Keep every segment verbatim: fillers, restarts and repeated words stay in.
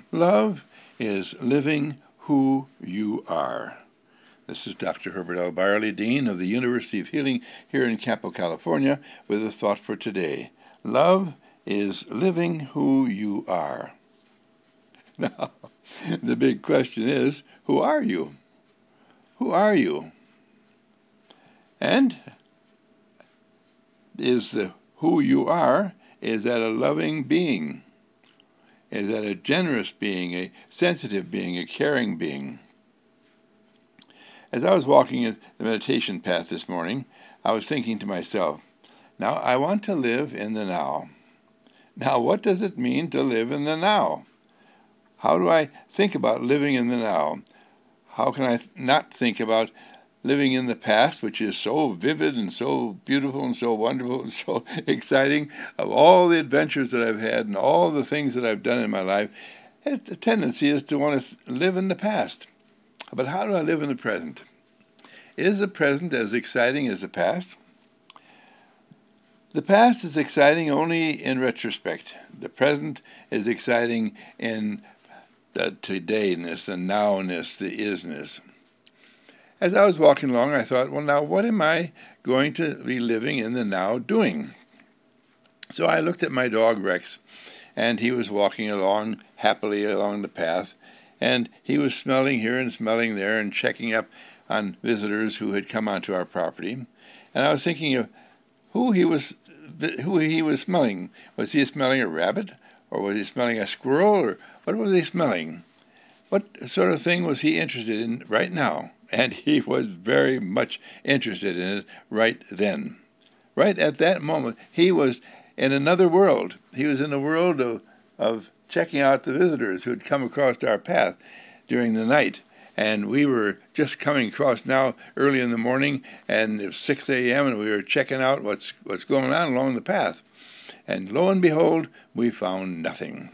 Love is living who you are. This is Doctor Herbert L. Byerly, Dean of the University of Healing here in Campo, California, with a thought for today. Love is living who you are. Now, the big question is, who are you? Who are you? And is the who you are, is that a loving being? Is that a generous being, a sensitive being, a caring being? As I was walking the meditation path this morning, I was thinking to myself, now I want to live in the now. Now, what does it mean to live in the now? How do I think about living in the now? How can I not think about living in the past, which is so vivid and so beautiful and so wonderful and so exciting, of all the adventures that I've had and all the things that I've done in my life? The tendency is to want to live in the past. But how do I live in the present? Is the present as exciting as the past? The past is exciting only in retrospect. The present is exciting in the todayness, the nowness, the isness. As I was walking along, I thought, well, now what am I going to be living in the now doing? So I looked at my dog Rex, and he was walking along happily along the path, and he was smelling here and smelling there and checking up on visitors who had come onto our property. And I was thinking of who he was who he was smelling. Was he smelling a rabbit, or was he smelling a squirrel, or what was he smelling? What sort of thing was he interested in right now? And he was very much interested in it right then. Right at that moment, he was in another world. He was in a world of, of checking out the visitors who had come across our path during the night. And we were just coming across now early in the morning, and it was six a.m., and we were checking out what's, what's going on along the path. And lo and behold, we found nothing.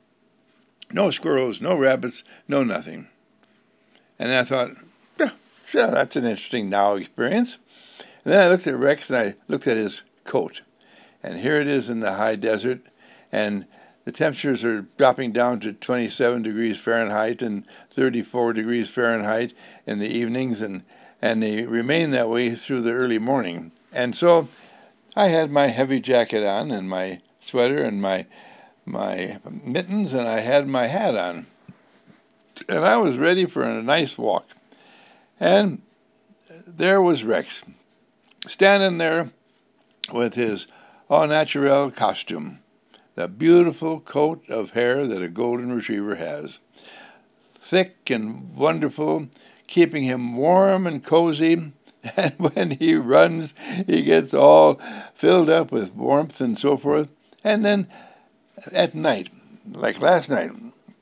No squirrels, no rabbits, no nothing. And I thought, yeah, sure, that's an interesting now experience. And then I looked at Rex, and I looked at his coat. And here it is in the high desert, and the temperatures are dropping down to twenty-seven degrees Fahrenheit and thirty-four degrees Fahrenheit in the evenings, and, and they remain that way through the early morning. And so I had my heavy jacket on and my sweater and my my mittens, and I had my hat on. And I was ready for a nice walk. And there was Rex, standing there with his au naturel costume, the beautiful coat of hair that a golden retriever has, thick and wonderful, keeping him warm and cozy. And when he runs, he gets all filled up with warmth and so forth. And then at night, like last night,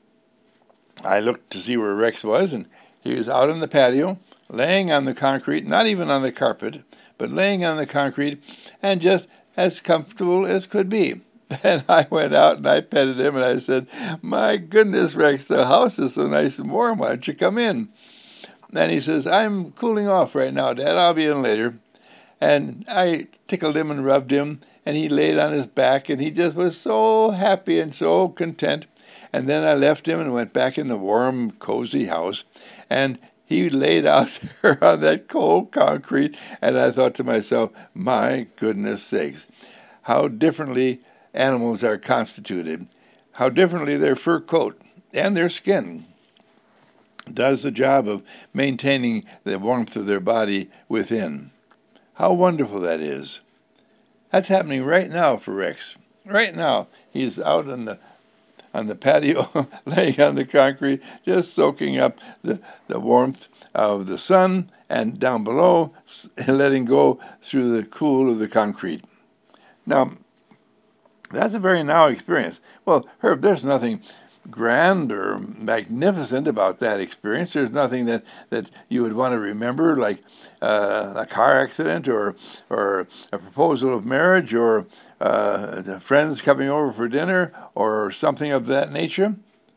I looked to see where Rex was, and he was out on the patio, laying on the concrete, not even on the carpet, but laying on the concrete, and just as comfortable as could be. And I went out and I petted him, and I said, my goodness, Rex, the house is so nice and warm. Why don't you come in? And he says, I'm cooling off right now, Dad. I'll be in later. And I tickled him and rubbed him, and he laid on his back, and he just was so happy and so content. And then I left him and went back in the warm, cozy house, and he laid out there on that cold concrete, and I thought to myself, my goodness sakes, how differently animals are constituted, how differently their fur coat and their skin does the job of maintaining the warmth of their body within. How wonderful that is. That's happening right now for Rex. Right now, he's out on the on the patio, laying on the concrete, just soaking up the, the warmth of the sun, and down below, letting go through the cool of the concrete. Now, that's a very now experience. Well, Herb, there's nothing grand or magnificent about that experience. There's nothing that, that you would want to remember, like uh, a car accident or or a proposal of marriage or uh, friends coming over for dinner or something of that nature.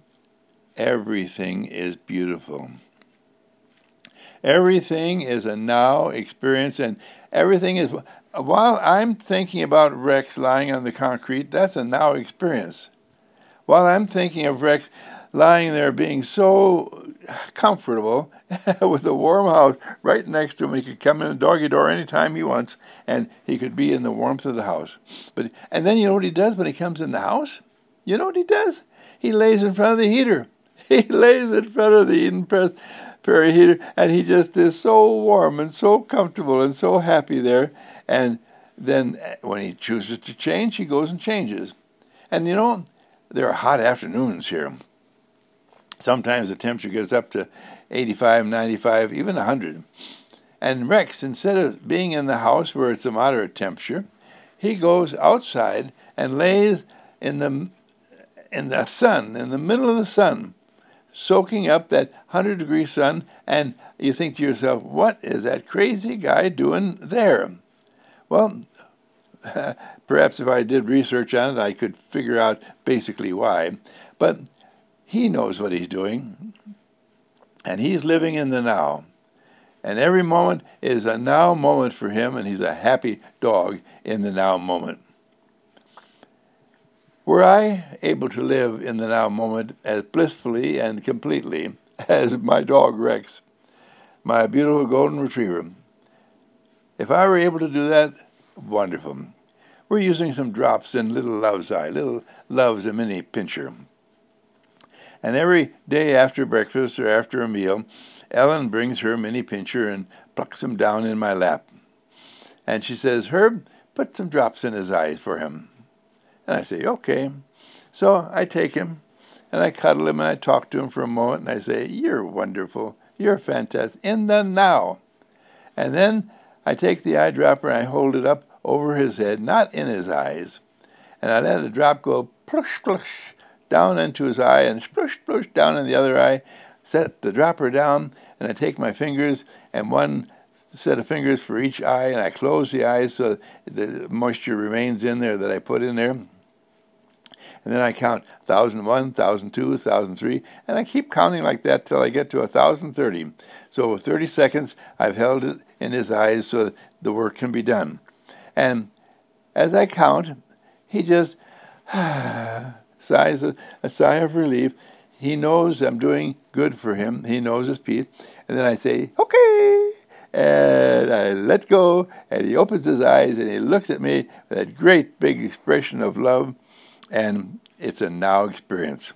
Everything is beautiful. Everything is a now experience, and everything is, while I'm thinking about Rex lying on the concrete, that's a now experience. while I'm thinking of Rex lying there being so comfortable with a warm house right next to him. He could come in the doggy door anytime he wants, and he could be in the warmth of the house. But and then you know what he does when he comes in the house? You know what he does? He lays in front of the heater. He lays in front of the Eden Prairie heater, and he just is so warm and so comfortable and so happy there. And then when he chooses to change, he goes and changes. And you know, there are hot afternoons here. Sometimes the temperature gets up to eighty-five, ninety-five, even one hundred. And Rex, instead of being in the house where it's a moderate temperature, he goes outside and lays in the in the sun, in the middle of the sun, soaking up that one hundred degree sun, and you think to yourself, what is that crazy guy doing there? Well, perhaps if I did research on it, I could figure out basically why. But he knows what he's doing, and he's living in the now. And every moment is a now moment for him, and he's a happy dog in the now moment. Were I able to live in the now moment as blissfully and completely as my dog Rex, my beautiful golden retriever, if I were able to do that, wonderful. We're using some drops in Little Love's Eye. Little Love's a mini pincher. And every day after breakfast or after a meal, Ellen brings her mini pincher and plucks them down in my lap. And she says, Herb, put some drops in his eyes for him. And I say, okay. So I take him, and I cuddle him, and I talk to him for a moment, and I say, you're wonderful. You're fantastic. In the now. And then I take the eyedropper, and I hold it up over his head, not in his eyes. And I let the drop go plush, plush, down into his eye, and splush, splush, down in the other eye. Set the dropper down, and I take my fingers, and one set of fingers for each eye, and I close the eyes so the moisture remains in there that I put in there. And then I count one thousand one, one thousand two, one thousand three, and I keep counting like that till I get to one thousand thirty. So with thirty seconds, I've held it in his eyes so that the work can be done. And as I count, he just sighs a, a sigh of relief. He knows I'm doing good for him. He knows his piece. And then I say, okay. And I let go, and he opens his eyes, and he looks at me with that great big expression of love, and it's a now experience.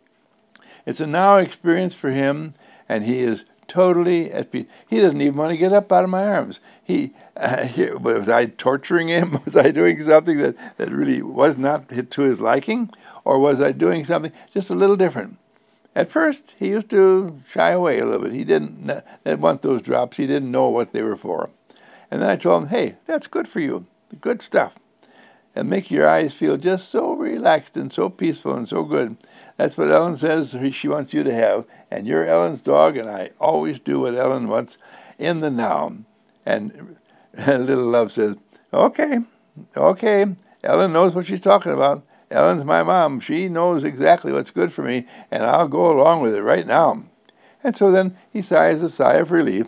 It's a now experience for him, and he is totally at peace. He doesn't even want to get up out of my arms. He, uh, he was I torturing him? Was I doing something that, that really was not to his liking? Or was I doing something just a little different? At first, he used to shy away a little bit. He didn't, didn't want those drops. He didn't know what they were for. And then I told him, hey, that's good for you. Good stuff. And make your eyes feel just so relaxed and so peaceful and so good. That's what Ellen says she wants you to have. And you're Ellen's dog, and I always do what Ellen wants in the now. And Little Love says, okay, okay. Ellen knows what she's talking about. Ellen's my mom. She knows exactly what's good for me, and I'll go along with it right now. And so then he sighs a sigh of relief,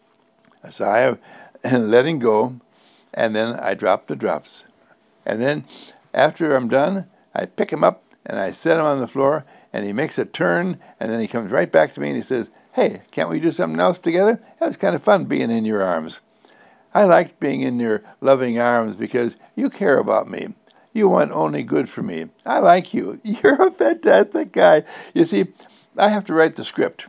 a sigh of letting go, and then I drop the drops. And then after I'm done, I pick him up, and I set him on the floor, and he makes a turn, and then he comes right back to me, and he says, hey, can't we do something else together? That was kind of fun being in your arms. I liked being in your loving arms because you care about me. You want only good for me. I like you. You're a fantastic guy. You see, I have to write the script.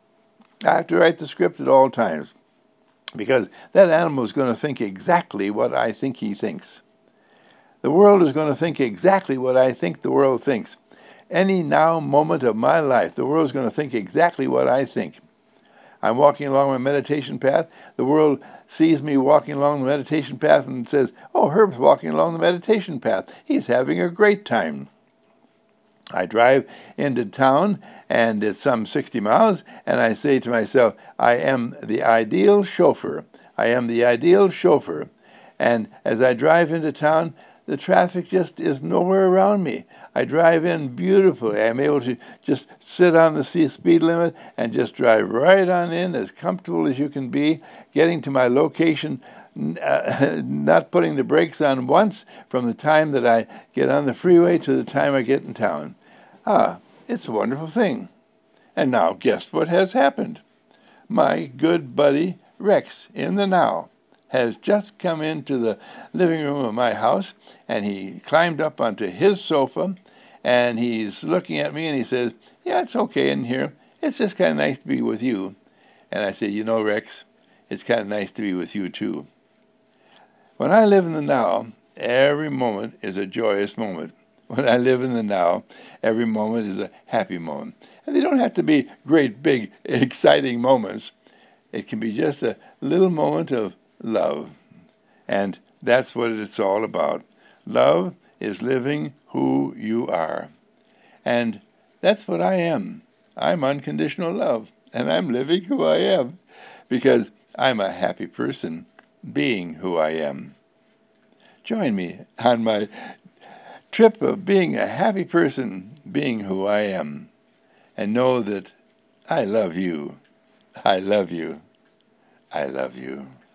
I have to write the script at all times because that animal is going to think exactly what I think he thinks. The world is going to think exactly what I think the world thinks. Any now moment of my life, the world is going to think exactly what I think. I'm walking along my meditation path. The world sees me walking along the meditation path and says, oh, Herb's walking along the meditation path. He's having a great time. I drive into town, and it's some sixty miles, and I say to myself, I am the ideal chauffeur. I am the ideal chauffeur. And as I drive into town, the traffic just is nowhere around me. I drive in beautifully. I'm able to just sit on the speed limit and just drive right on in as comfortable as you can be, getting to my location, uh, not putting the brakes on once from the time that I get on the freeway to the time I get in town. Ah, it's a wonderful thing. And now guess what has happened? My good buddy Rex in the now has just come into the living room of my house, and he climbed up onto his sofa, and he's looking at me and he says, "Yeah, it's okay in here. It's just kind of nice to be with you." And I say, "You know, Rex, it's kind of nice to be with you too." When I live in the now, every moment is a joyous moment. When I live in the now, every moment is a happy moment. And they don't have to be great, big, exciting moments. It can be just a little moment of love. And that's what it's all about. Love is living who you are. And that's what I am. I'm unconditional love. And I'm living who I am. Because I'm a happy person being who I am. Join me on my trip of being a happy person being who I am. And know that I love you. I love you. I love you.